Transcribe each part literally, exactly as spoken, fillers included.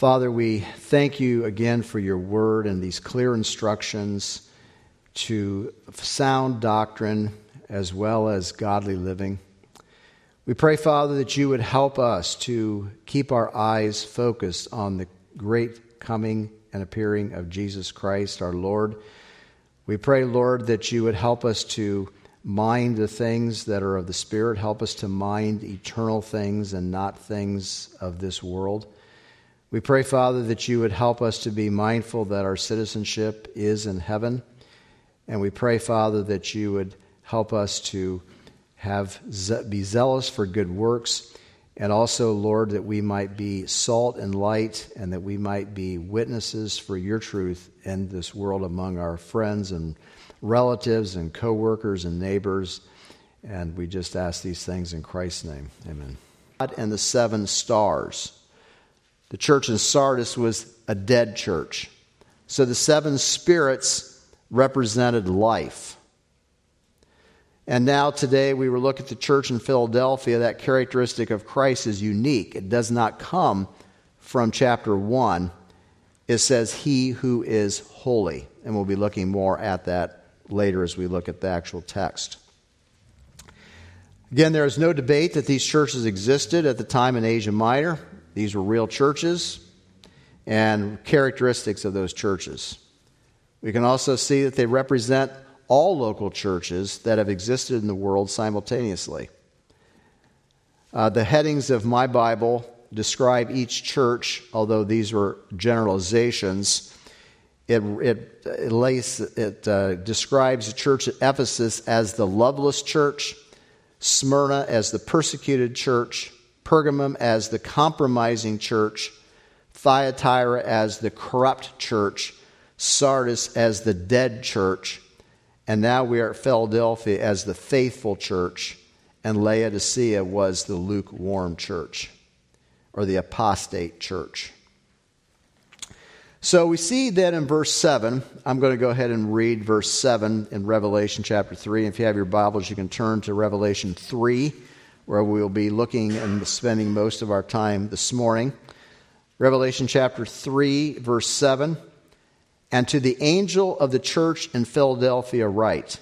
Father, we thank you again for your word and these clear instructions to sound doctrine as well as godly living. We pray, Father, that you would help us to keep our eyes focused on the great coming and appearing of Jesus Christ, our Lord. We pray, Lord, that you would help us to mind the things that are of the Spirit. Help us to mind eternal things and not things of this world. We pray, Father, that you would help us to be mindful that our citizenship is in heaven. And we pray, Father, that you would help us to have be zealous for good works. And also, Lord, that we might be salt and light and that we might be witnesses for your truth in this world among our friends and relatives and co-workers and neighbors. And we just ask these things in Christ's name. Amen. God and the seven stars. The church in Sardis was a dead church. So the seven spirits represented life. And now today we will look at the church in Philadelphia. That characteristic of Christ is unique. It does not come from chapter one. It says, he who is holy. And we'll be looking more at that later as we look at the actual text. Again, there is no debate that these churches existed at the time in Asia Minor. These were real churches and characteristics of those churches. We can also see that they represent all local churches that have existed in the world simultaneously. Uh, the headings of my Bible describe each church, although these were generalizations. It, it, it, lays, it uh, describes the church at Ephesus as the loveless church, Smyrna as the persecuted church, Pergamum as the compromising church, Thyatira as the corrupt church, Sardis as the dead church, and now we are at Philadelphia as the faithful church, and Laodicea was the lukewarm church, or the apostate church. So we see that in verse seven. I'm going to go ahead and read verse seven in Revelation chapter three. If you have your Bibles, you can turn to Revelation three, where we'll be looking and spending most of our time this morning. Revelation chapter three, verse seven. And to the angel of the church in Philadelphia write,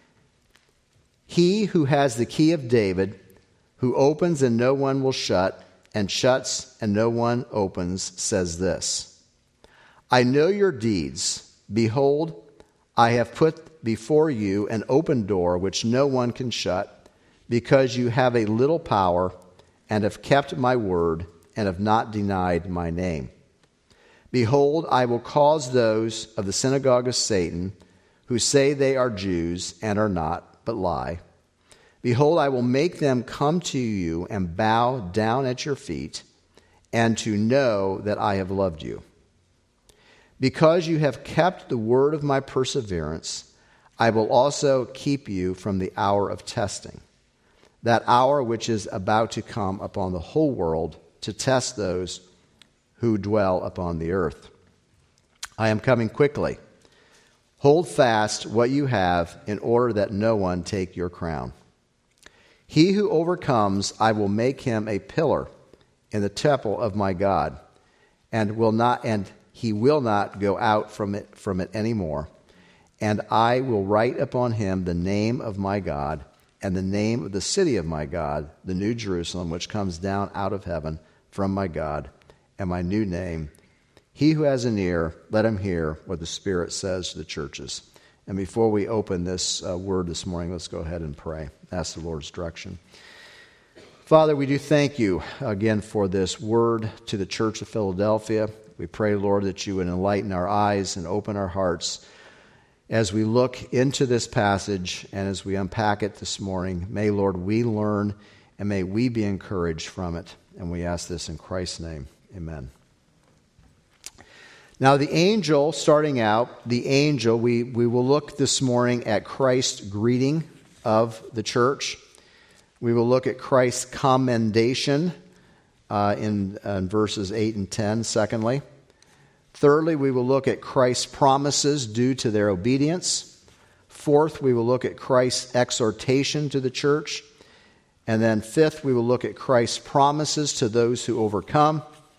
he who has the key of David, who opens and no one will shut, and shuts and no one opens, says this, I know your deeds. Behold, I have put before you an open door which no one can shut, because you have a little power and have kept my word and have not denied my name. Behold, I will cause those of the synagogue of Satan, who say they are Jews and are not, but lie. Behold, I will make them come to you and bow down at your feet, and to know that I have loved you. Because you have kept the word of my perseverance, I will also keep you from the hour of testing, that hour which is about to come upon the whole world to test those who dwell upon the earth. I am coming quickly. Hold fast what you have, in order that no one take your crown. He who overcomes, I will make him a pillar in the temple of my God, and will not and he will not go out from it from it anymore. And I will write upon him the name of my God, and the name of the city of my God, the New Jerusalem, which comes down out of heaven from my God, and my new name. He who has an ear, let him hear what the Spirit says to the churches. And before we open this uh, word this morning, let's go ahead and pray. Ask the Lord's direction. Father, we do thank you again for this word to the church of Philadelphia. We pray, Lord, that you would enlighten our eyes and open our hearts as we look into this passage and as we unpack it this morning. May, Lord, we learn and may we be encouraged from it. And we ask this in Christ's name. Amen. Now the angel, starting out, the angel, we, we will look this morning at Christ's greeting of the church. We will look at Christ's commendation uh, in, in verses eight and ten, secondly. Thirdly, we will look at Christ's promises due to their obedience. Fourth, we will look at Christ's exhortation to the church. And then fifth, we will look at Christ's promises to those who overcome.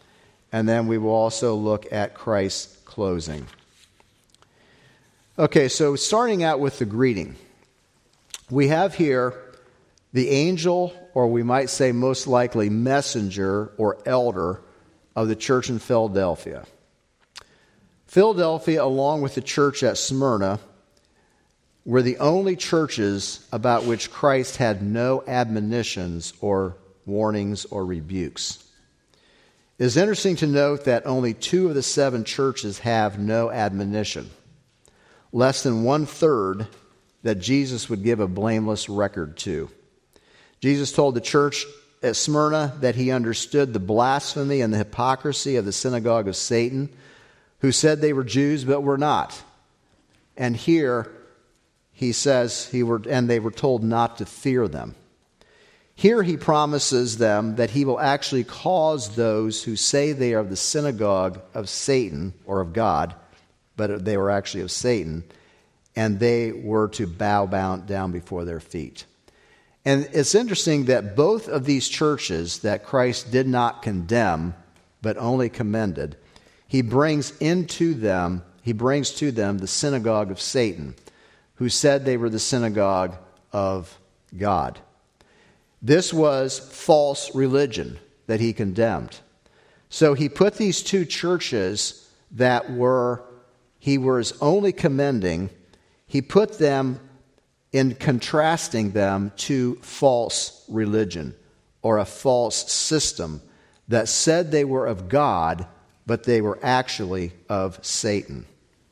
and then we will also look at Christ's closing. Okay, so starting out with the greeting. We have here the angel, or we might say most likely messenger or elder of the church in Philadelphia. Philadelphia, along with the church at Smyrna, were the only churches about which Christ had no admonitions or warnings or rebukes. It is interesting to note that only two of the seven churches have no admonition. Less than one-third that Jesus would give a blameless record to. Jesus told the church at Smyrna that he understood the blasphemy and the hypocrisy of the synagogue of Satan, who said they were Jews but were not. And here he says, he were, and they were told not to fear them. Here he promises them that he will actually cause those who say they are of the synagogue of Satan, or of God, but they were actually of Satan, and they were to bow down before their feet. And it's interesting that both of these churches that Christ did not condemn, but only commended, he brings into them, he brings to them the synagogue of Satan, who said they were the synagogue of God. This was false religion that he condemned. So he put these two churches that were, he was only commending, he put them in contrasting them to false religion or a false system that said they were of God, but they were actually of Satan.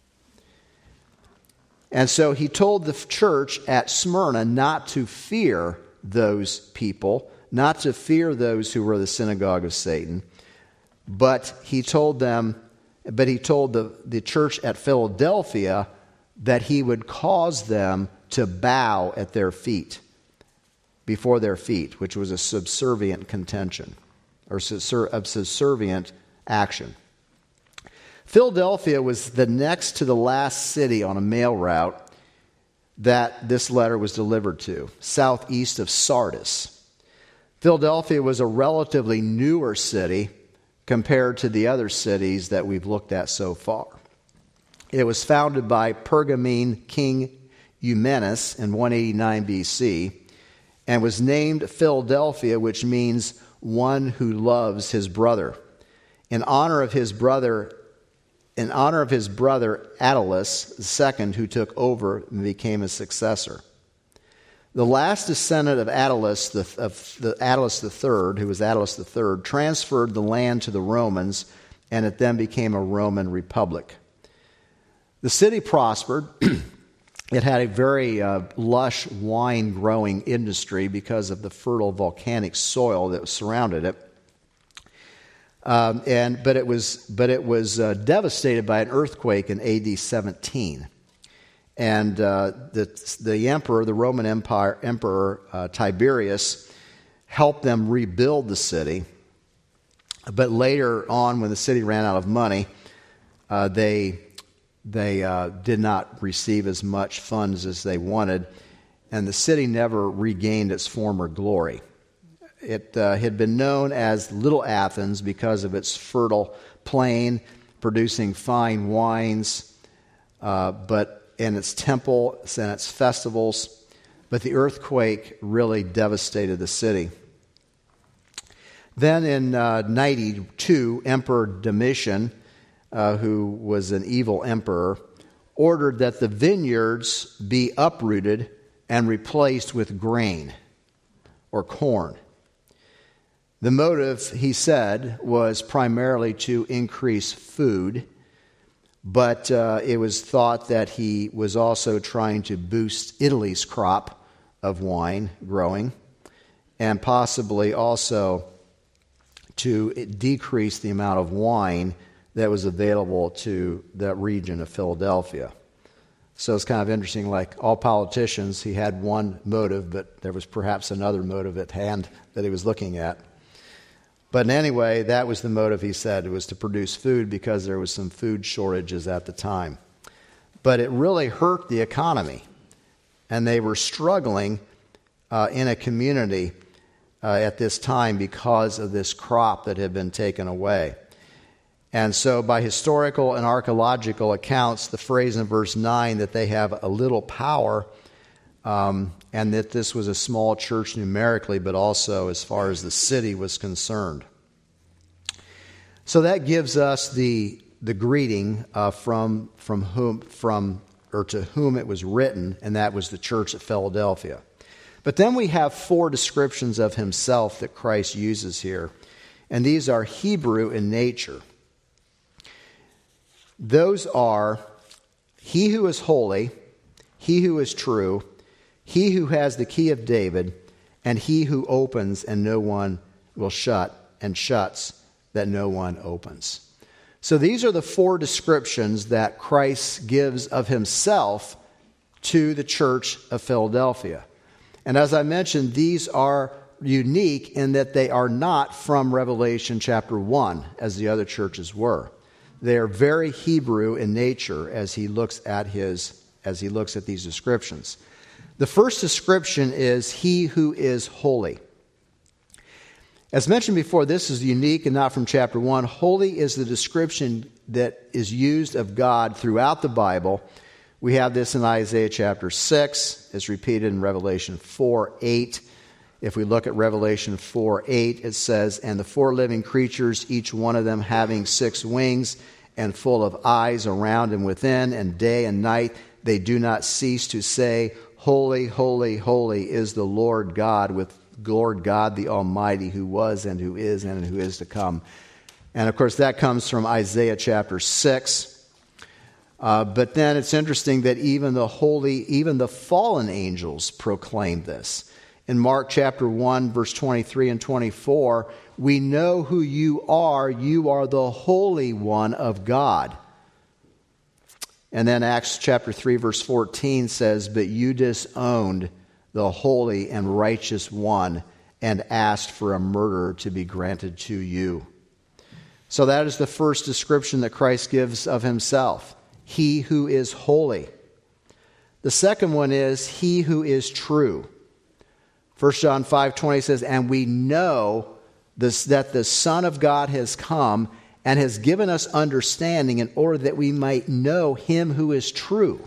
And so he told the church at Smyrna not to fear those people, not to fear those who were the synagogue of Satan, but he told them, but he told the, the church at Philadelphia that he would cause them to bow at their feet, before their feet, which was a subservient contention, or a subservient action. Philadelphia was the next to the last city on a mail route that this letter was delivered to, southeast of Sardis. Philadelphia was a relatively newer city compared to the other cities that we've looked at so far. It was founded by Pergamene king Eumenes in one eighty-nine B C and was named Philadelphia, which means one who loves his brother, in honor of his brother in honor of his brother Attalus the second, who took over and became his successor. The last descendant of Attalus, the, of the Attalus the third, who was Attalus the third, transferred the land to the Romans, and it then became a Roman republic. The city prospered. It had a very uh, lush wine-growing industry because of the fertile volcanic soil that surrounded it. Um, and but it was but it was uh, devastated by an earthquake in A D seventeen, and uh, the the emperor, the Roman Empire emperor uh, Tiberius, helped them rebuild the city. But later on, when the city ran out of money, uh, they they uh, did not receive as much funds as they wanted, and the city never regained its former glory. It uh, had been known as Little Athens because of its fertile plain, producing fine wines, uh, but and its temple and its festivals. But the earthquake really devastated the city. Then in uh, ninety-two, Emperor Domitian, uh, who was an evil emperor, ordered that the vineyards be uprooted and replaced with grain or corn. The motive, he said, was primarily to increase food, but uh, it was thought that he was also trying to boost Italy's crop of wine growing, and possibly also to decrease the amount of wine that was available to that region of Philadelphia. So it's kind of interesting, like all politicians, he had one motive, but there was perhaps another motive at hand that he was looking at. But anyway, that was the motive, he said. It was to produce food because there was some food shortages at the time. But it really hurt the economy. And they were struggling uh, in a community uh, at this time because of this crop that had been taken away. And so by historical and archaeological accounts, the phrase in verse nine that they have a little power, um, and that this was a small church numerically, but also as far as the city was concerned. So that gives us the the greeting uh, from from whom from or to whom it was written, and that was the church at Philadelphia. But then we have four descriptions of himself that Christ uses here, and these are Hebrew in nature. Those are he who is holy, he who is true, he who has the key of David, and he who opens and no one will shut, and shuts that no one opens. So these are the four descriptions that Christ gives of himself to the church of Philadelphia. And as I mentioned, these are unique in that they are not from Revelation chapter one, as the other churches were. They are very Hebrew in nature as he looks at his as he looks at these descriptions. The first description is he who is holy. As mentioned before, this is unique and not from chapter one. Holy is the description that is used of God throughout the Bible. We have this in Isaiah chapter six. It's repeated in Revelation four eight. If we look at Revelation four eight, it says, "And the four living creatures, each one of them having six wings and full of eyes around and within, and day and night they do not cease to say, Holy, holy, holy is the Lord God, with Lord God the Almighty, who was and who is and who is to come." And of course that comes from Isaiah chapter six. Uh, but then it's interesting that even the holy, even the fallen angels proclaim this. In Mark chapter one, verse twenty-three and twenty-four, "We know who you are. You are the Holy One of God." And then Acts chapter three, verse fourteen says, "But you disowned the holy and righteous one, and asked for a murderer to be granted to you." So that is the first description that Christ gives of himself. He who is holy. The second one is he who is true. First John five twenty says, "And we know this, that the Son of God has come and has given us understanding in order that we might know him who is true.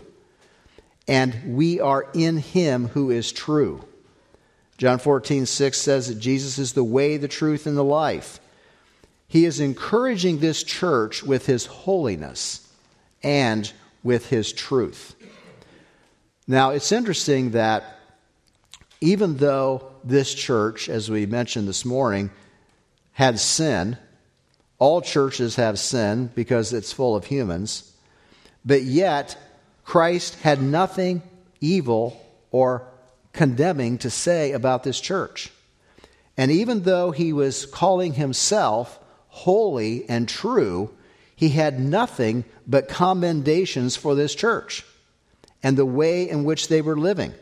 And we are in him who is true." John fourteen six says that Jesus is the way, the truth, and the life. He is encouraging this church with his holiness and with his truth. Now, it's interesting that even though this church, as we mentioned this morning, had sin, all churches have sin because it's full of humans, but yet Christ had nothing evil or condemning to say about this church. And even though he was calling himself holy and true, he had nothing but commendations for this church and the way in which they were living.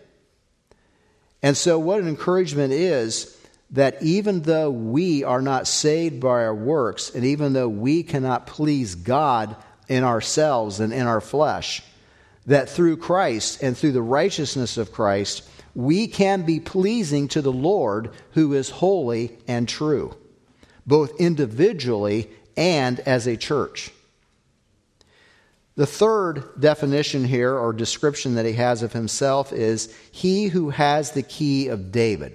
And so what an encouragement is that even though we are not saved by our works, and even though we cannot please God in ourselves and in our flesh, that through Christ and through the righteousness of Christ, we can be pleasing to the Lord who is holy and true, both individually and as a church. The third definition here, or description that he has of himself, is he who has the key of David.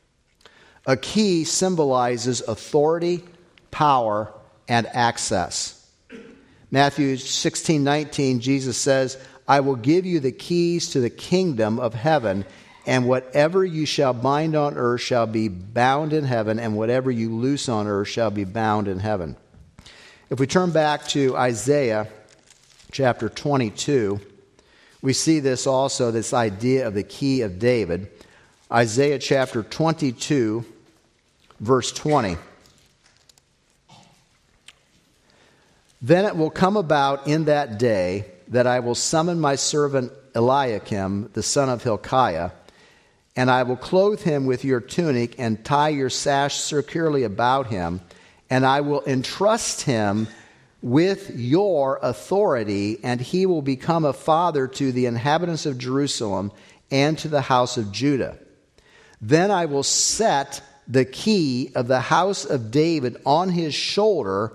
A key symbolizes authority, power, and access. Matthew sixteen nineteen, Jesus says, "I will give you the keys to the kingdom of heaven, and whatever you shall bind on earth shall be bound in heaven, and whatever you loose on earth shall be bound in heaven." If we turn back to Isaiah chapter twenty-two, we see this also, this idea of the key of David. Isaiah chapter twenty-two, verse twenty. "Then it will come about in that day that I will summon my servant Eliakim, the son of Hilkiah, and I will clothe him with your tunic and tie your sash securely about him, and I will entrust him with your authority, and he will become a father to the inhabitants of Jerusalem and to the house of Judah. Then I will set the key of the house of David on his shoulder.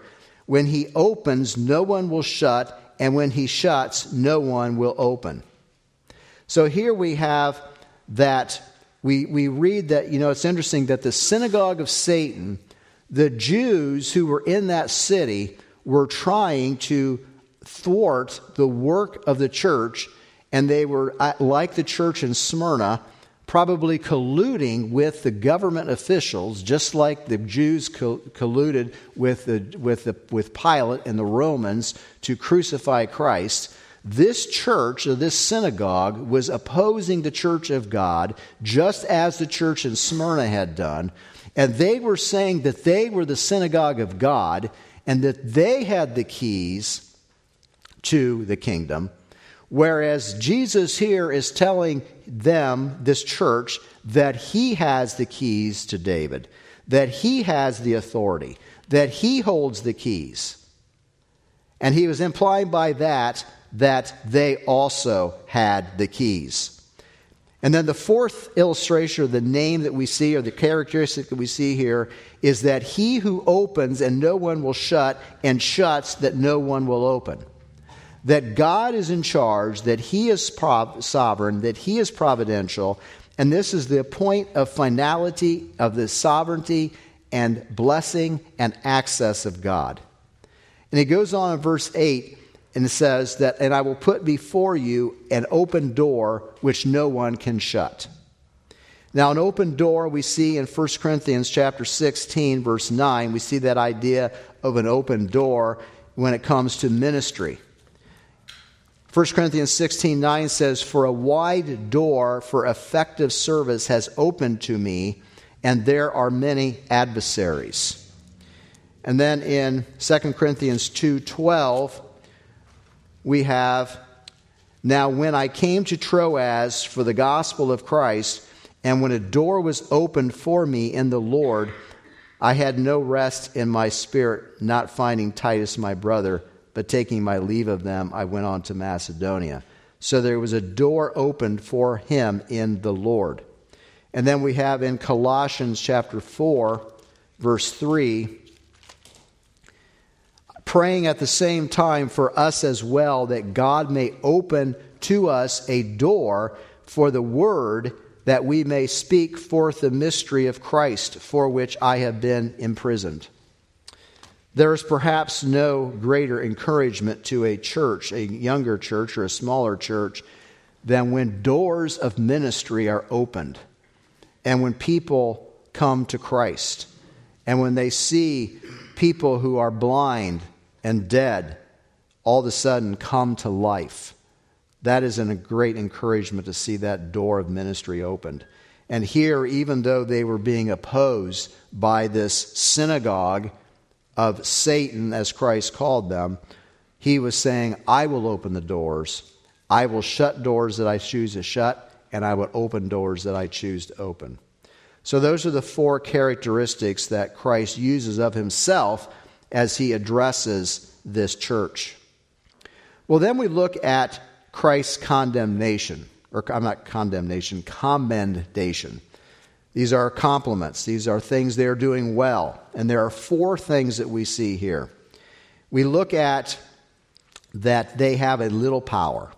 When he opens, no one will shut, and when he shuts, no one will open. So here we have that, we, we read that, you know, it's interesting that the synagogue of Satan, the Jews who were in that city were trying to thwart the work of the church, and they were, like the church in Smyrna, probably colluding with the government officials, just like the Jews co- colluded with the, with the, with Pilate and the Romans to crucify Christ. This church, or this synagogue, was opposing the church of God, just as the church in Smyrna had done. And they were saying that they were the synagogue of God, and that they had the keys to the kingdom. Whereas Jesus here is telling them, this church, that he has the keys to David, that he has the authority, that he holds the keys. And he was implying by that that they also had the keys. And then the fourth illustration, or the name that we see, or the characteristic that we see here, is that he who opens and no one will shut, and shuts that no one will open. That God is in charge, that he is prov- sovereign, that he is providential, and this is the point of finality of the sovereignty and blessing and access of God. And it goes on in verse eight, and it says that, and I will put before you an open door which no one can shut. Now, an open door we see in First Corinthians chapter sixteen, verse nine. We see that idea of an open door when it comes to ministry. First Corinthians sixteen nine says, "For a wide door for effective service has opened to me, and there are many adversaries." And then in Second Corinthians two twelve, we have, "Now when I came to Troas for the gospel of Christ, and when a door was opened for me in the Lord, I had no rest in my spirit, not finding Titus my brother, but taking my leave of them, I went on to Macedonia." So there was a door opened for him in the Lord. And then we have in Colossians chapter four, verse three, "Praying at the same time for us as well, that God may open to us a door for the word, that we may speak forth the mystery of Christ, for which I have been imprisoned." There is perhaps no greater encouragement to a church, a younger church or a smaller church, than when doors of ministry are opened, and when people come to Christ, and when they see people who are blind and dead all of a sudden come to life. That is a great encouragement to see that door of ministry opened. And here, even though they were being opposed by this synagogue of Satan, as Christ called them, he was saying, I will open the doors. I will shut doors that I choose to shut, and I will open doors that I choose to open. So those are the four characteristics that Christ uses of himself as he addresses this church. Well, then we look at Christ's condemnation, or I'm not condemnation, commendation. These are compliments. These are things they are doing well. And there are four things that we see here. We look at that they have a little power.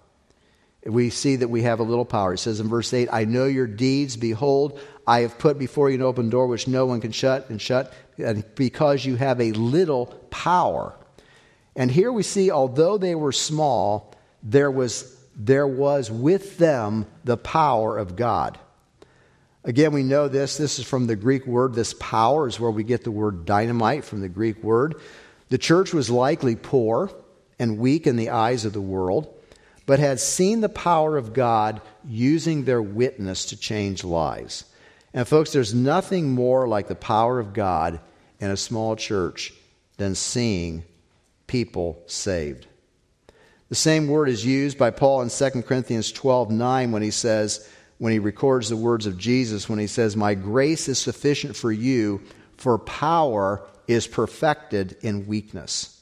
We see that we have a little power. It says in verse eight, "I know your deeds. Behold, I have put before you an open door which no one can shut, and shut, and because you have a little power." And here we see, although they were small, there was, there was with them the power of God. Again, we know this. This is from the Greek word. This power is where we get the word dynamite from the Greek word. The church was likely poor and weak in the eyes of the world, but had seen the power of God using their witness to change lives. And folks, there's nothing more like the power of God in a small church than seeing people saved. The same word is used by Paul in Second Corinthians twelve nine when he says, when he records the words of Jesus, when he says, "My grace is sufficient for you, for power is perfected in weakness."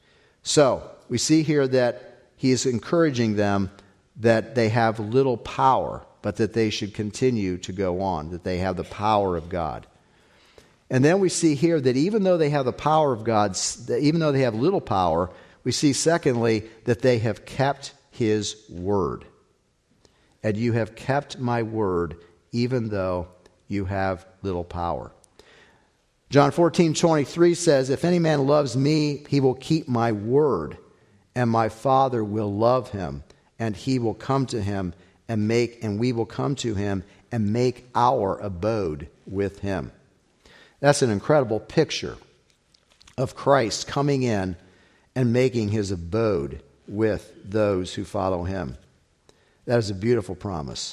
So, we see here that he is encouraging them that they have little power, but that they should continue to go on, that they have the power of God. And then we see here that even though they have the power of God, even though they have little power, we see secondly that they have kept his word. And you have kept my word even though you have little power. John fourteen twenty-three says, if any man loves me, he will keep my word, and my Father will love him, and he will come to him and make, and we will come to him and make our abode with him. That's an incredible picture of Christ coming in and making his abode with those who follow him. That is a beautiful promise.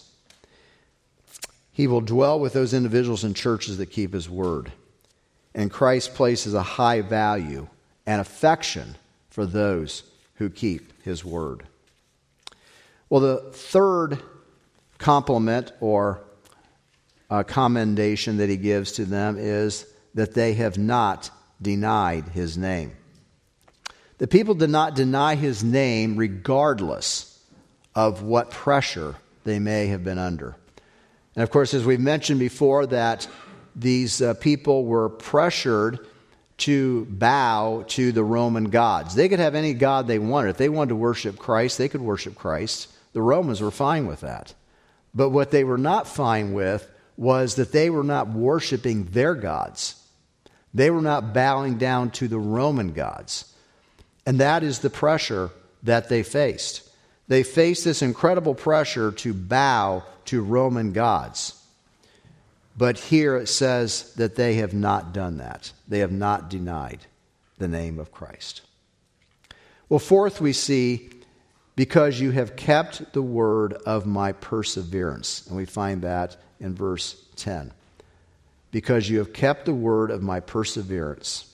He will dwell with those individuals and churches that keep his word. And Christ places a high value and affection for those who keep his word. Well, the third compliment or uh, commendation that he gives to them is that they have not denied his name. The people did not deny his name regardless of what pressure they may have been under. And of course, as we mentioned before, that these uh, people were pressured to bow to the Roman gods. They could have any god they wanted. If they wanted to worship Christ, they could worship Christ. The Romans were fine with that. But what they were not fine with was that they were not worshiping their gods. They were not bowing down to the Roman gods. And that is the pressure that they faced. They faced this incredible pressure to bow to Roman gods. But here it says that they have not done that. They have not denied the name of Christ. Well, fourth, we see, because you have kept the word of my perseverance. And we find that in verse ten. Because you have kept the word of my perseverance.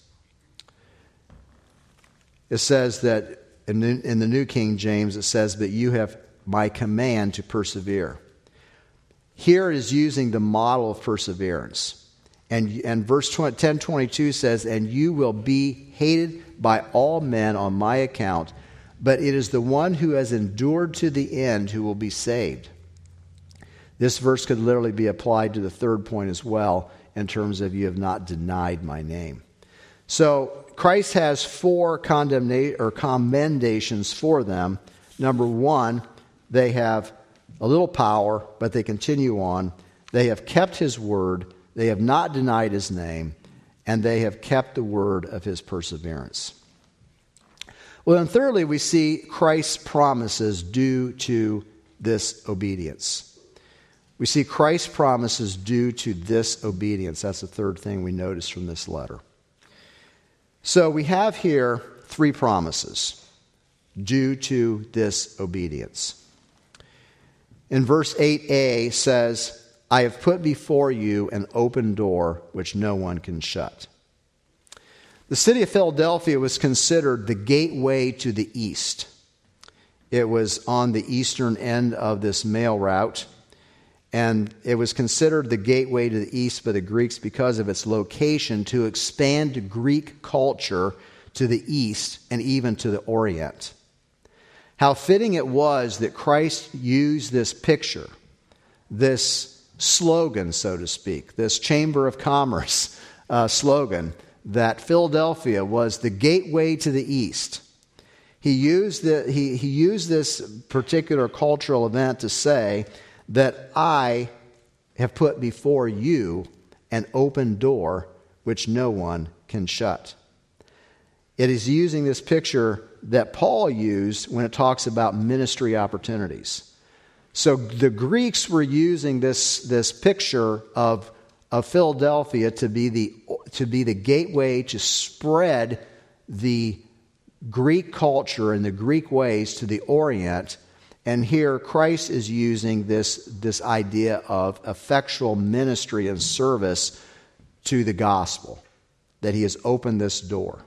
It says that in the, in the New King James, it says that you have my command to persevere. Here it is using the model of perseverance. And, and verse ten twenty-two says, and you will be hated by all men on my account, but it is the one who has endured to the end who will be saved. This verse could literally be applied to the third point as well, in terms of you have not denied my name. So Christ has four condemna- or commendations for them. Number one, they have a little power, but they continue on. They have kept his word. They have not denied his name. And they have kept the word of his perseverance. Well, and thirdly, we see Christ's promises due to this obedience. We see Christ's promises due to this obedience. That's the third thing we notice from this letter. So we have here three promises due to this obedience. In verse eight a says, I have put before you an open door which no one can shut. The city of Philadelphia was considered the gateway to the east. It was on the eastern end of this mail route, and it was considered the gateway to the east by the Greeks because of its location to expand Greek culture to the east and even to the Orient. How fitting it was that Christ used this picture, this slogan, so to speak, this Chamber of Commerce uh, slogan, that Philadelphia was the gateway to the east. He used, the, he, he used this particular cultural event to say that I have put before you an open door which no one can shut. It is using this picture that Paul used when it talks about ministry opportunities. So the Greeks were using this, this picture of, of Philadelphia to be the, to be the gateway to spread the Greek culture and the Greek ways to the Orient. And here Christ is using this, this idea of effectual ministry and service to the gospel, that he has opened this door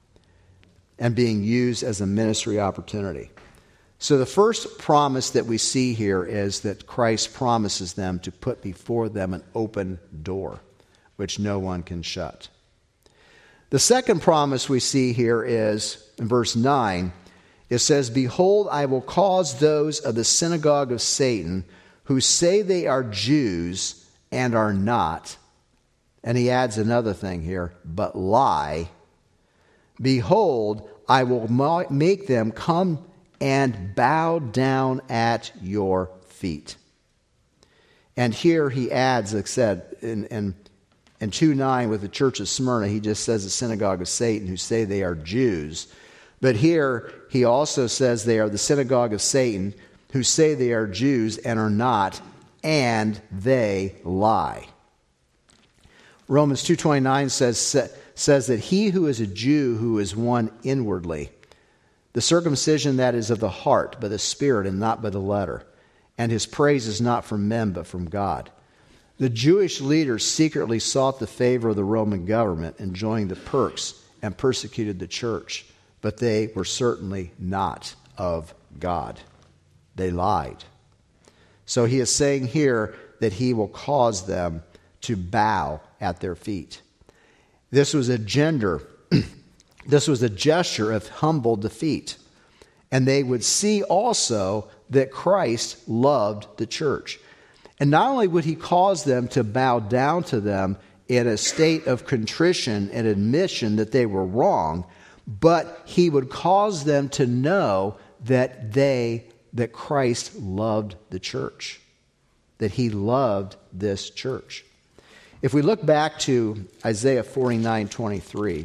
and being used as a ministry opportunity. So the first promise that we see here is that Christ promises them to put before them an open door, which no one can shut. The second promise we see here is, in verse nine, it says, behold, I will cause those of the synagogue of Satan who say they are Jews and are not, And he adds another thing here, but lie. Behold, I will make them come and bow down at your feet. And here he adds, like I said, in, in, in two nine with the church of Smyrna, he just says the synagogue of Satan, who say they are Jews. But here he also says they are the synagogue of Satan, who say they are Jews and are not, and they lie. Romans two twenty-nine says, says that he who is a Jew who is one inwardly, the circumcision that is of the heart by the Spirit and not by the letter, and his praise is not from men but from God. The Jewish leaders secretly sought the favor of the Roman government, enjoying the perks, and persecuted the church, but they were certainly not of God. They lied. So he is saying here that he will cause them to bow at their feet. This was a gender, this was a gesture of humble defeat. And they would see also that Christ loved the church. And not only would he cause them to bow down to them in a state of contrition and admission that they were wrong, but he would cause them to know that they, that Christ loved the church, that he loved this church. If we look back to Isaiah forty-nine twenty-three,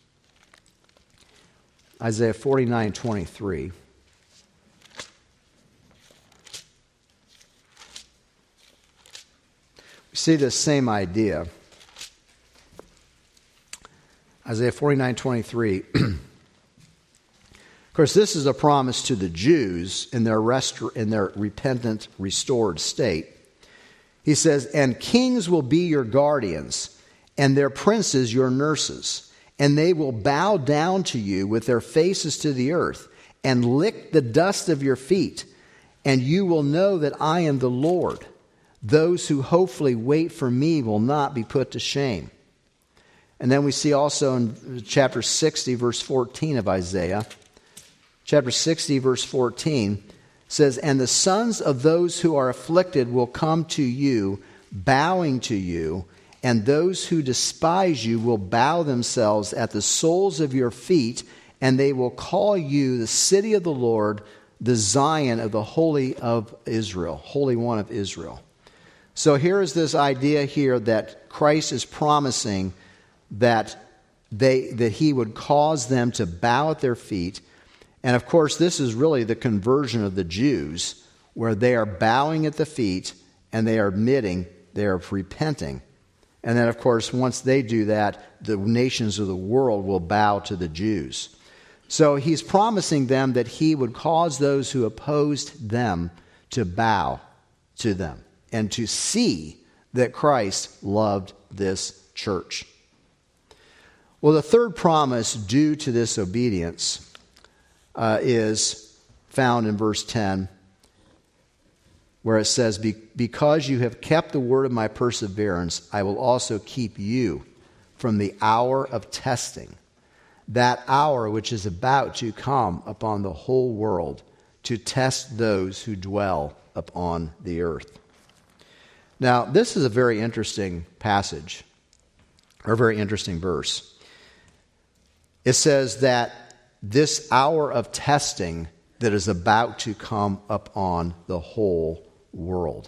Isaiah forty-nine twenty-three, we see this same idea. Isaiah forty-nine twenty-three. Of course, this is a promise to the Jews in their restor- in their repentant, restored state. He says, and kings will be your guardians, and their princes your nurses, and they will bow down to you with their faces to the earth, and lick the dust of your feet, and you will know that I am the Lord. Those who hopefully wait for me will not be put to shame. And then we see also in chapter sixty, verse fourteen of Isaiah, chapter sixty, verse fourteen, says, and the sons of those who are afflicted will come to you, bowing to you, and those who despise you will bow themselves at the soles of your feet, and they will call you the city of the Lord, the Zion of the Holy of Israel, Holy One of Israel. So here is this idea here that Christ is promising that they that he would cause them to bow at their feet. And of course, this is really the conversion of the Jews, where they are bowing at the feet and they are admitting, they are repenting. And then, of course, once they do that, the nations of the world will bow to the Jews. So he's promising them that he would cause those who opposed them to bow to them and to see that Christ loved this church. Well, the third promise due to this obedience Uh, is found in verse ten, where it says, Be- because you have kept the word of my perseverance, I will also keep you from the hour of testing, that hour which is about to come upon the whole world to test those who dwell upon the earth. Now, this is a very interesting passage, or a very interesting verse. It says that this hour of testing that is about to come upon the whole world.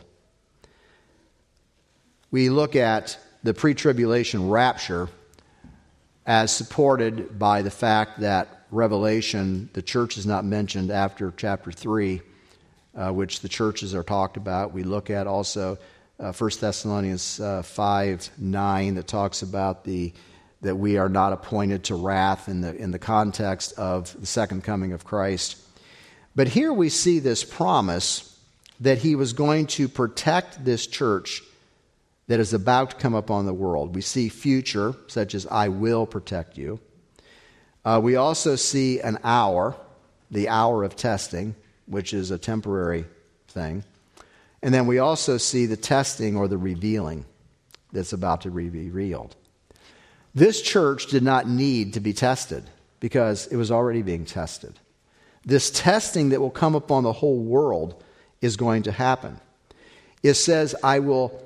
We look at the pre-tribulation rapture as supported by the fact that Revelation, the church is not mentioned after chapter three, uh, which the churches are talked about. We look at also uh, First Thessalonians uh, five nine that talks about the that we are not appointed to wrath in the in the context of the second coming of Christ. But here we see this promise that he was going to protect this church that is about to come upon the world. We see future, such as I will protect you. Uh, we also see an hour, the hour of testing, which is a temporary thing. And then we also see the testing or the revealing that's about to be revealed. This church did not need to be tested because it was already being tested. This testing that will come upon the whole world is going to happen. It says, I will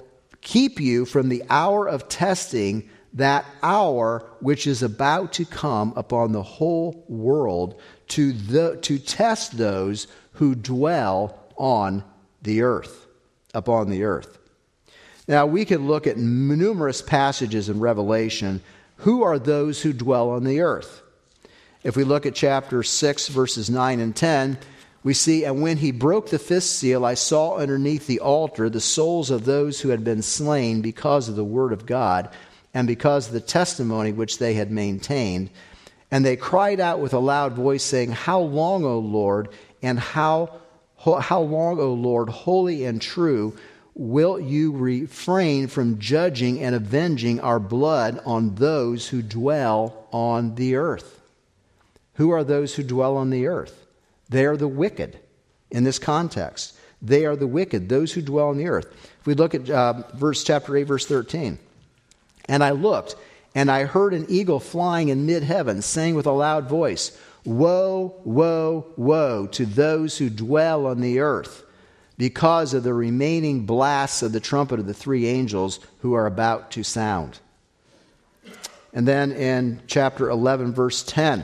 keep you from the hour of testing, that hour which is about to come upon the whole world to the, to test those who dwell on the earth, upon the earth. Now, we could look at numerous passages in Revelation. Who are those who dwell on the earth? If we look at chapter six, verses nine and ten, we see, and when he broke the fifth seal, I saw underneath the altar the souls of those who had been slain because of the word of God and because of the testimony which they had maintained. And they cried out with a loud voice, saying, How long, O Lord, and how, how long, O Lord, holy and true, wilt you refrain from judging and avenging our blood on those who dwell on the earth? Who are those who dwell on the earth? They are the wicked in this context. They are the wicked, those who dwell on the earth. If we look at uh, verse chapter eight, verse thirteen. And I looked, and I heard an eagle flying in mid-heaven, saying with a loud voice, Woe, woe, woe to those who dwell on the earth, because of the remaining blasts of the trumpet of the three angels who are about to sound. And then in chapter eleven, verse ten.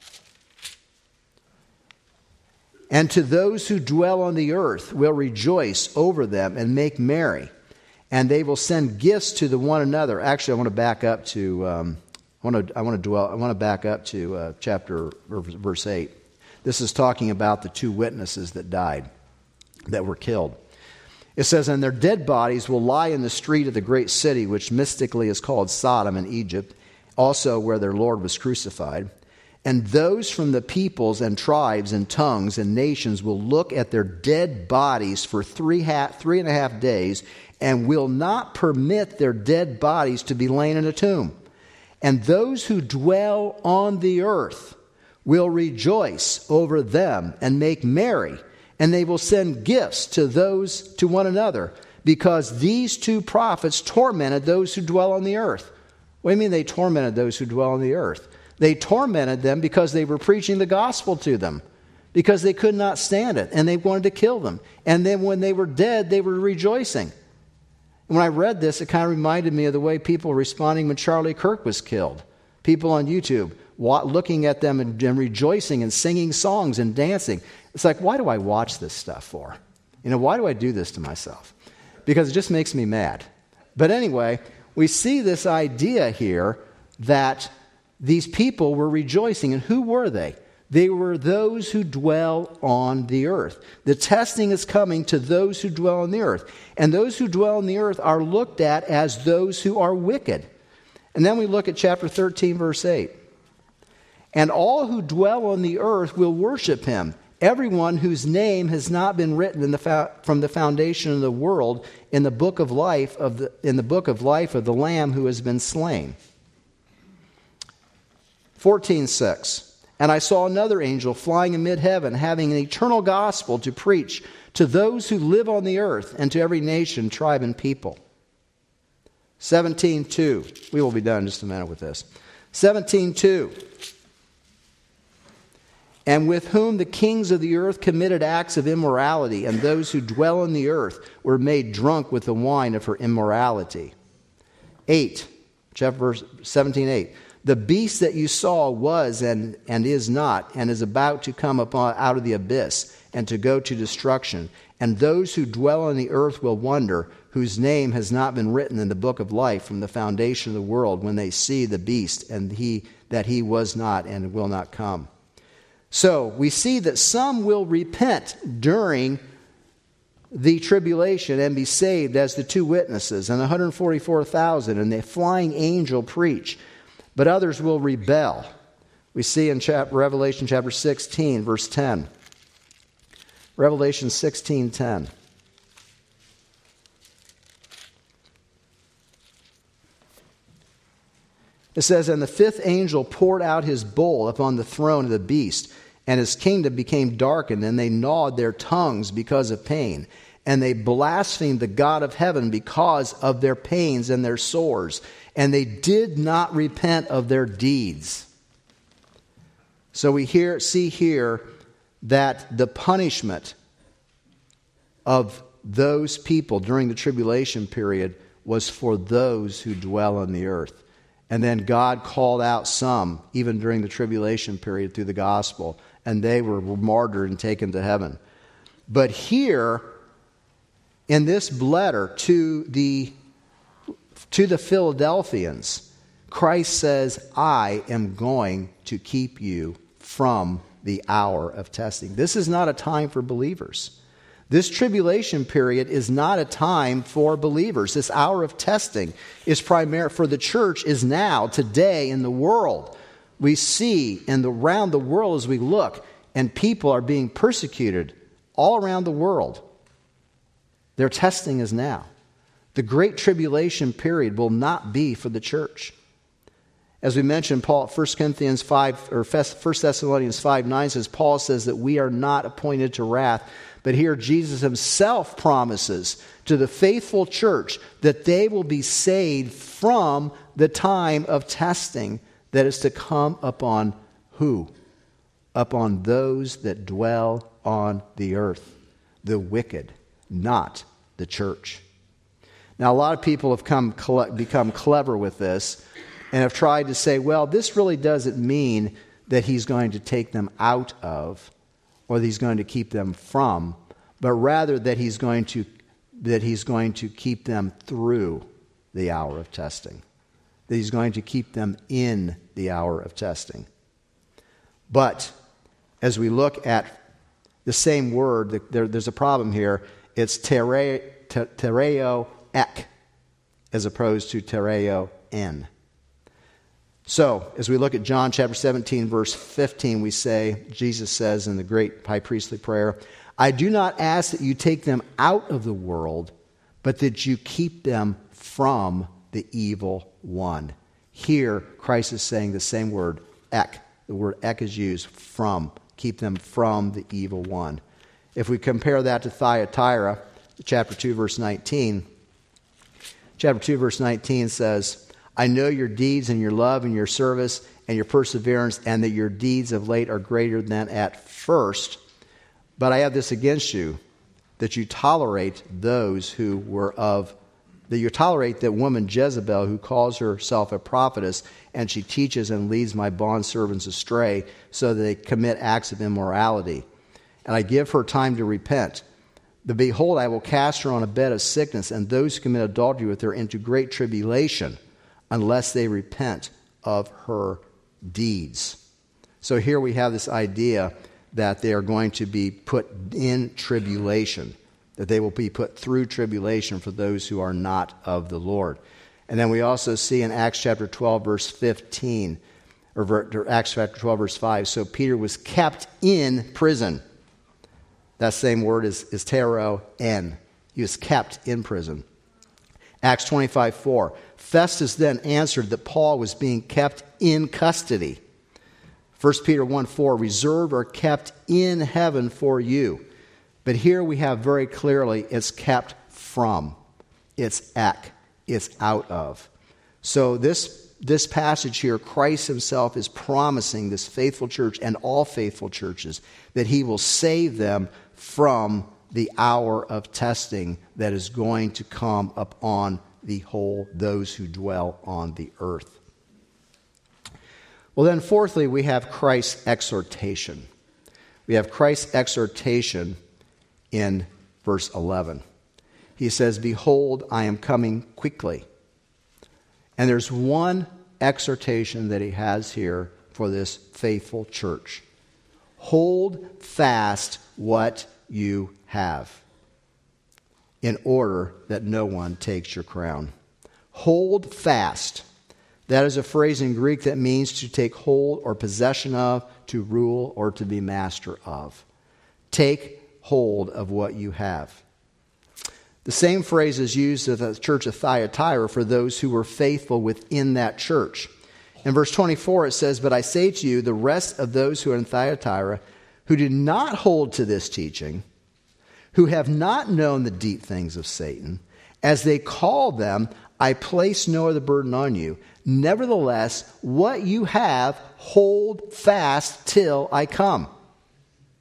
And to those who dwell on the earth will rejoice over them and make merry. And they will send gifts to the one another. Actually, I want to back up to um, I want to I want to dwell I want to back up to uh, chapter verse eight. This is talking about the two witnesses that died, that were killed. It says, And their dead bodies will lie in the street of the great city, which mystically is called Sodom in Egypt, also where their Lord was crucified. And those from the peoples and tribes and tongues and nations will look at their dead bodies for three, ha- three and a half days and will not permit their dead bodies to be lain in a tomb. And those who dwell on the earth will rejoice over them and make merry, and they will send gifts to those to one another, because these two prophets tormented those who dwell on the earth. What do you mean they tormented those who dwell on the earth? They tormented them because they were preaching the gospel to them, because they could not stand it, and they wanted to kill them. And then when they were dead, they were rejoicing. And when I read this, it kind of reminded me of the way people were responding when Charlie Kirk was killed. People on YouTube looking at them and, and rejoicing and singing songs and dancing. It's like, why do I watch this stuff for? You know, why do I do this to myself? Because it just makes me mad. But anyway, we see this idea here that these people were rejoicing. And who were they? They were those who dwell on the earth. The testing is coming to those who dwell on the earth. And those who dwell on the earth are looked at as those who are wicked. And then we look at chapter thirteen, verse eight. And all who dwell on the earth will worship him, everyone whose name has not been written in the fa- from the foundation of the world in the book of life of the in the book of life of the Lamb who has been slain. fourteen six. And I saw another angel flying in mid-heaven, having an eternal gospel to preach to those who live on the earth and to every nation, tribe, and people. seventeen two. We will be done in just a minute with this. seventeen two. And with whom the kings of the earth committed acts of immorality, and those who dwell on the earth were made drunk with the wine of her immorality. eight. Chapter verse seventeen eight. The beast that you saw was and, and is not, and is about to come upon out of the abyss, and to go to destruction. And those who dwell on the earth will wonder, whose name has not been written in the book of life from the foundation of the world, when they see the beast, and he that he was not and will not come. So we see that some will repent during the tribulation and be saved, as the two witnesses, and one hundred forty-four thousand, and the flying angel preach. But others will rebel. We see in chapter, Revelation chapter sixteen, verse ten. Revelation sixteen ten. It says, And the fifth angel poured out his bowl upon the throne of the beast, and his kingdom became darkened, and they gnawed their tongues because of pain. And they blasphemed the God of heaven because of their pains and their sores. And they did not repent of their deeds. So we hear, see here that the punishment of those people during the tribulation period was for those who dwell on the earth. And then God called out some, even during the tribulation period through the gospel, and they were martyred and taken to heaven. But here, in this letter to the, to the Philadelphians, Christ says, I am going to keep you from the hour of testing. This is not a time for believers. This tribulation period is not a time for believers. This hour of testing is primary for the church is now, today in the world. We see and around the world as we look, and people are being persecuted all around the world. Their testing is now. The great tribulation period will not be for the church. As we mentioned, Paul, First Corinthians five, or First Thessalonians five nine says, Paul says that we are not appointed to wrath. But here Jesus himself promises to the faithful church that they will be saved from the time of testing that is to come upon who? Upon those that dwell on the earth, the wicked, not the church. Now, a lot of people have come become clever with this and have tried to say, well, this really doesn't mean that he's going to take them out of or that he's going to keep them from, but rather that he's going to that he's going to keep them through the hour of testing. That he's going to keep them in the hour of testing. But as we look at the same word, there, there's a problem here. It's tereo, tereo ek, as opposed to tereo en. So, as we look at John chapter seventeen, verse fifteen, we say, Jesus says in the great high priestly prayer, I do not ask that you take them out of the world, but that you keep them from the evil one. Here, Christ is saying the same word, ek. The word ek is used, from. Keep them from the evil one. If we compare that to Thyatira, chapter two, verse nineteen, chapter two, verse nineteen says, I know your deeds and your love and your service and your perseverance, and that your deeds of late are greater than at first. But I have this against you, that you tolerate those who were of, that you tolerate that woman Jezebel, who calls herself a prophetess, and she teaches and leads my bondservants astray, so that they commit acts of immorality. And I give her time to repent. But behold, I will cast her on a bed of sickness, and those who commit adultery with her into great tribulation, unless they repent of her deeds. So here we have this idea that they are going to be put in tribulation, that they will be put through tribulation for those who are not of the Lord. And then we also see in Acts chapter twelve, verse fifteen, or Acts chapter twelve, verse five, so Peter was kept in prison. That same word is, is tero en. He was kept in prison. Acts twenty-five four, Festus then answered that Paul was being kept in custody. First Peter one four, reserved or kept in heaven for you. But here we have very clearly it's kept from. It's ek. It's out of. So this, this passage here, Christ himself is promising this faithful church and all faithful churches that he will save them from the hour of testing that is going to come upon the whole, those who dwell on the earth. Well, then, fourthly, we have Christ's exhortation. We have Christ's exhortation in verse eleven. He says, behold, I am coming quickly. And there's one exhortation that he has here for this faithful church. Hold fast what you have, in order that no one takes your crown. Hold fast. That is a phrase in Greek that means to take hold or possession of, to rule, or to be master of. Take hold of what you have. The same phrase is used at the church of Thyatira for those who were faithful within that church. In verse twenty-four it says, but I say to you, the rest of those who are in Thyatira, who do not hold to this teaching, who have not known the deep things of Satan, as they call them, I place no other burden on you. Nevertheless, what you have, hold fast till I come.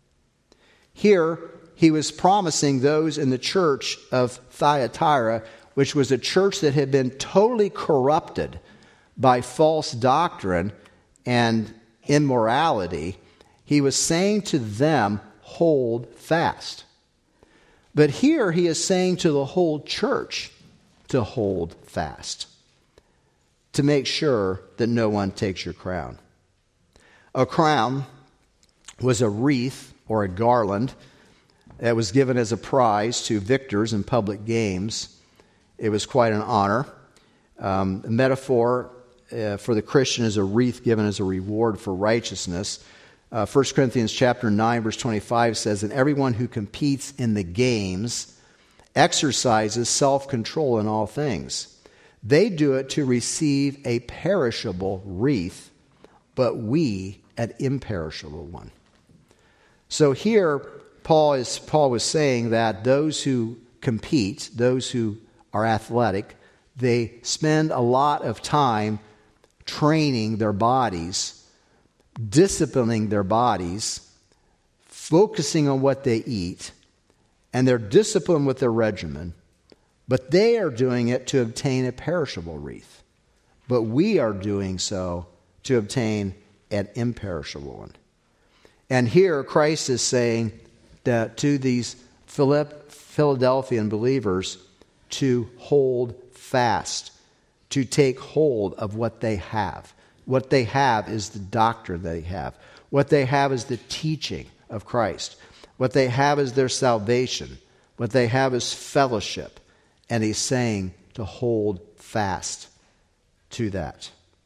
Here, he was promising those in the church of Thyatira, which was a church that had been totally corrupted by false doctrine and immorality, he was saying to them, hold fast. But here he is saying to the whole church to hold fast, to make sure that no one takes your crown. A crown was a wreath or a garland that was given as a prize to victors in public games. It was quite an honor. Um, a metaphor uh, for the Christian is a wreath given as a reward for righteousness. Uh, First Corinthians chapter nine, verse twenty-five says, and everyone who competes in the games exercises self-control in all things. They do it to receive a perishable wreath, but we an imperishable one. So here, Paul is Paul was saying that those who compete, those who are athletic, they spend a lot of time training their bodies, disciplining their bodies, focusing on what they eat, and they're disciplined with their regimen, but they are doing it to obtain a perishable wreath. But we are doing so to obtain an imperishable one. And here Christ is saying that to these Philadelphian believers to hold fast, to take hold of what they have. What they have is the doctrine they have. What they have is the teaching of Christ. What they have is their salvation. What they have is fellowship. And he's saying to hold fast to that.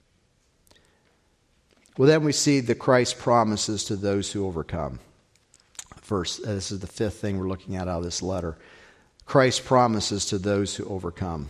Well, then we see the Christ promises to those who overcome. First, this is the fifth thing we're looking at out of this letter. Christ promises to those who overcome.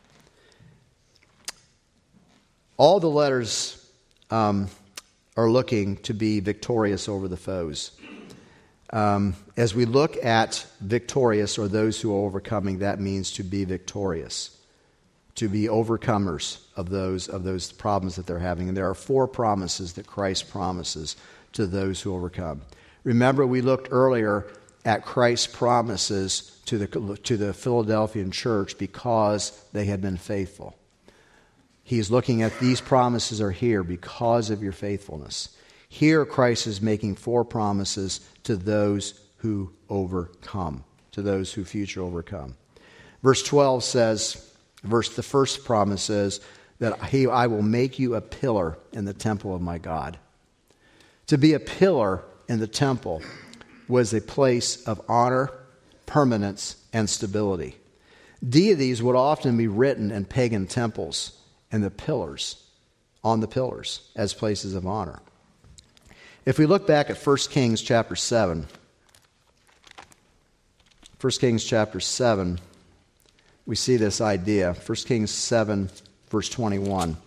All the letters um, are looking to be victorious over the foes. Um, as we look at victorious, or those who are overcoming, that means to be victorious, to be overcomers of those of those problems that they're having. And there are four promises that Christ promises to those who overcome. Remember, we looked earlier at Christ's promises to the to the Philadelphian church because they had been faithful. He's looking at these promises are here because of your faithfulness. Here Christ is making four promises to those who overcome, to those who future overcome. Verse twelve says, verse the first promise is that he, I will make you a pillar in the temple of my God. To be a pillar in the temple was a place of honor, permanence, and stability. Deities would often be written in pagan temples and the pillars, on the pillars, as places of honor. If we look back at First Kings chapter seven, First Kings chapter seven, we see this idea. First Kings seven, verse twenty-one.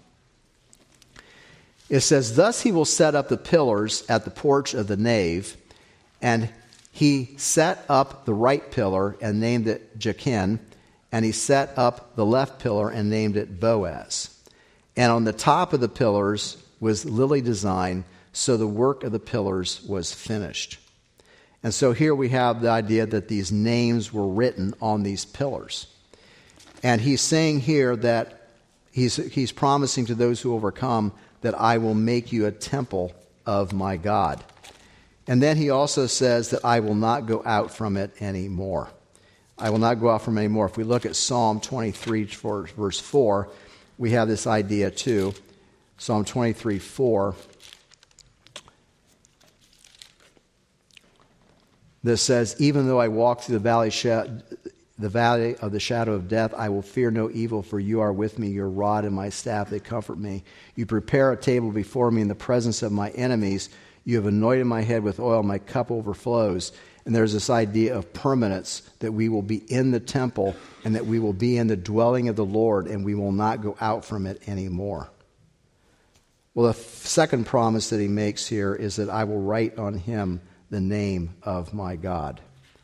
It says, thus he will set up the pillars at the porch of the nave, and he set up the right pillar and named it Jachin, and he set up the left pillar and named it Boaz. And on the top of the pillars was lily design, so the work of the pillars was finished. And so here we have the idea that these names were written on these pillars. And he's saying here that he's, he's promising to those who overcome that I will make you a temple of my God. And then he also says that I will not go out from it anymore. I will not go out from it anymore. If we look at Psalm twenty-three, verse four, we have this idea too. Psalm twenty-three, four. That says, even though I walk through the valley, sha- the valley of the shadow of death, I will fear no evil, for you are with me. Your rod and my staff, they comfort me. You prepare a table before me in the presence of my enemies. You have anointed my head with oil. My cup overflows. And there's this idea of permanence, that we will be in the temple and that we will be in the dwelling of the Lord and we will not go out from it anymore. Well, the second promise that he makes here is that I will write on him the name of my God.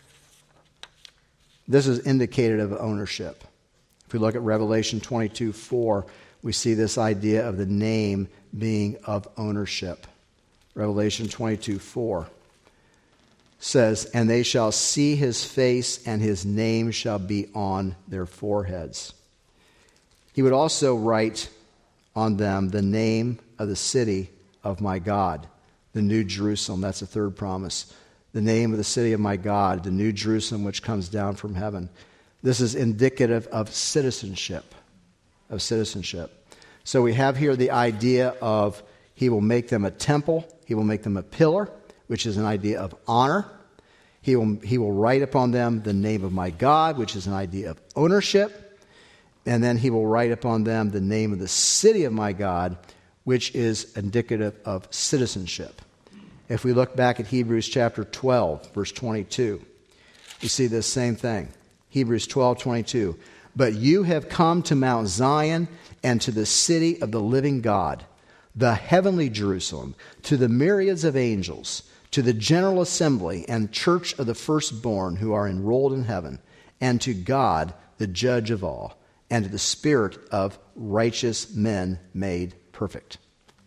This is indicative of ownership. If we look at Revelation twenty-two, four, we see this idea of the name being of ownership. Revelation twenty-two, four. says, and they shall see his face, and his name shall be on their foreheads. He would also write on them the name of the city of my God, the New Jerusalem. That's the third promise. The name of the city of my God, the New Jerusalem, which comes down from heaven. This is indicative of citizenship, of citizenship. So we have here the idea of he will make them a temple, he will make them a pillar, which is an idea of honor. He will, he will write upon them the name of my God, which is an idea of ownership. And then he will write upon them the name of the city of my God, which is indicative of citizenship. If we look back at Hebrews chapter twelve, verse twenty-two, we see this same thing. Hebrews twelve, twenty-two. But you have come to Mount Zion and to the city of the living God, the heavenly Jerusalem, to the myriads of angels, to the general assembly and church of the firstborn who are enrolled in heaven, and to God, the judge of all, and to the spirit of righteous men made perfect.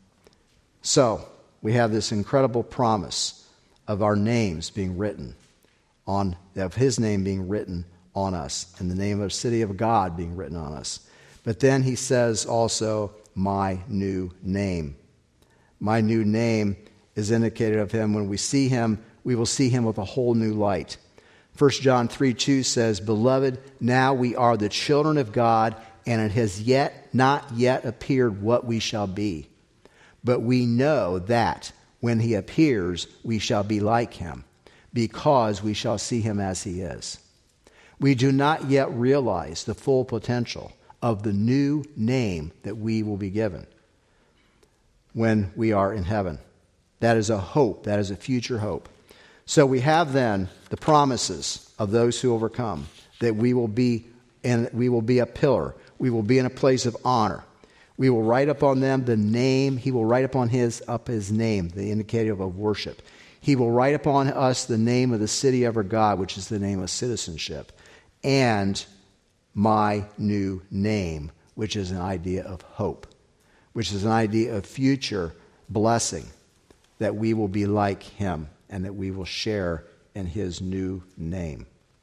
So, we have this incredible promise of our names being written on, of his name being written on us, and the name of the city of God being written on us. But then he says also, my new name. My new name is indicated of him. When we see him, we will see him with a whole new light. First John three two says, Beloved, now we are the children of God, and it has yet not yet appeared what we shall be. But we know that when he appears, we shall be like him, because we shall see him as he is. We do not yet realize the full potential of the new name that we will be given when we are in heaven. That is a hope. That is a future hope. So we have then the promises of those who overcome, that we will be and we will be a pillar. We will be in a place of honor. We will write upon them the name. He will write upon his up his name, the indicative of worship. He will write upon us the name of the city of our God, which is the name of citizenship, and my new name, which is an idea of hope, which is an idea of future blessing, that we will be like him and that we will share in his new name.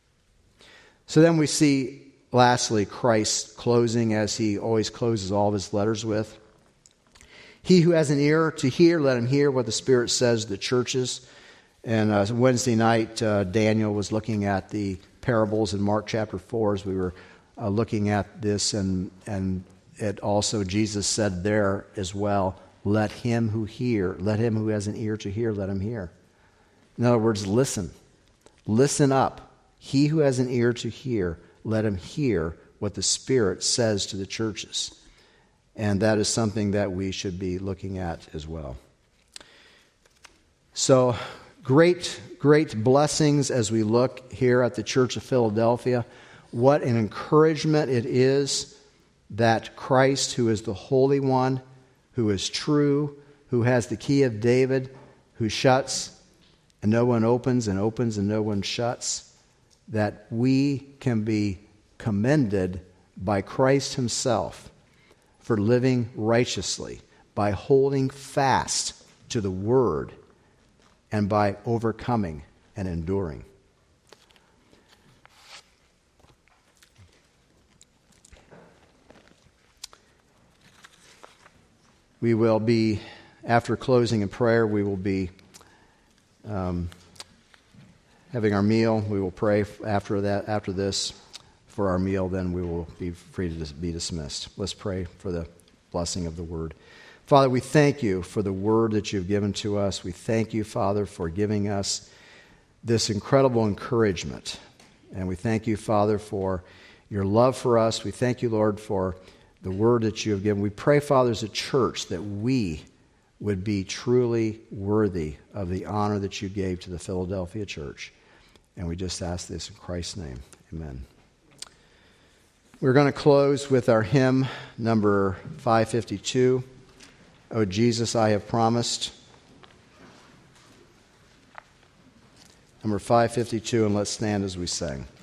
So then we see, lastly, Christ closing as he always closes all of his letters with. He who has an ear to hear, let him hear what the Spirit says to the churches. And uh, Wednesday night, uh, Daniel was looking at the parables in Mark chapter four as we were uh, looking at this. And, and it also, Jesus said there as well, let him who hear, let him who has an ear to hear, let him hear. In other words, listen. Listen up. He who has an ear to hear, let him hear what the Spirit says to the churches. And that is something that we should be looking at as well. So, great, great blessings as we look here at the Church of Philadelphia. What an encouragement it is that Christ, who is the Holy One, who is true, who has the key of David, who shuts and no one opens, and opens and no one shuts, that we can be commended by Christ himself for living righteously, by holding fast to the Word, and by overcoming and enduring. We will be, after closing in prayer, we will be um, having our meal. We will pray after that, after this for our meal. Then we will be free to be dismissed. Let's pray for the blessing of the Word. Father, we thank you for the Word that you've given to us. We thank you, Father, for giving us this incredible encouragement. And we thank you, Father, for your love for us. We thank you, Lord, for the Word that you have given. We pray, Father, as a church, that we would be truly worthy of the honor that you gave to the Philadelphia church. And we just ask this in Christ's name. Amen. We're going to close with our hymn number five fifty-two. O Jesus, I have promised. Number five fifty-two, and let's stand as we sing.